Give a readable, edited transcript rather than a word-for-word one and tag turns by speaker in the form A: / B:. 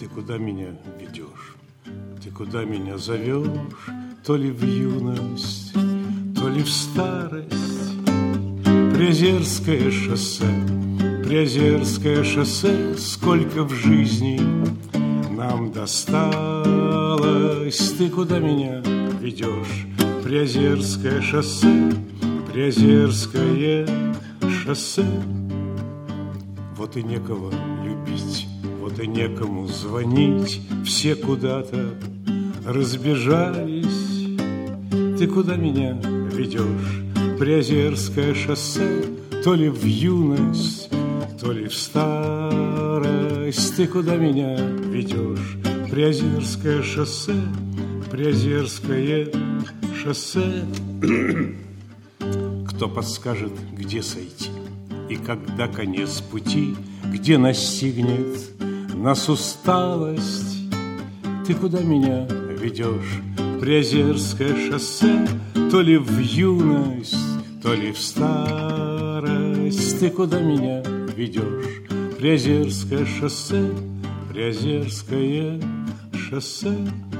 A: Ты куда меня ведешь? Ты куда меня зовешь? То ли в юность, то ли в старость. Приозерское шоссе, Приозерское шоссе, сколько в жизни нам досталось. Ты куда меня ведешь? Приозерское шоссе, Приозерское шоссе. Вот и некого любить, вот и некому звонить, все куда-то разбежались. Ты куда меня ведешь? Приозерское шоссе, то ли в юность, то ли в старость. Ты куда меня ведешь? Приозерское шоссе, Приозерское шоссе. Кто подскажет, где сойти и когда конец пути, где настигнет нас усталость? Ты куда меня ведешь? Приозерское шоссе, то ли в юность, то ли в старость. Ты куда меня ведешь? Приозерское шоссе, Приозерское шоссе.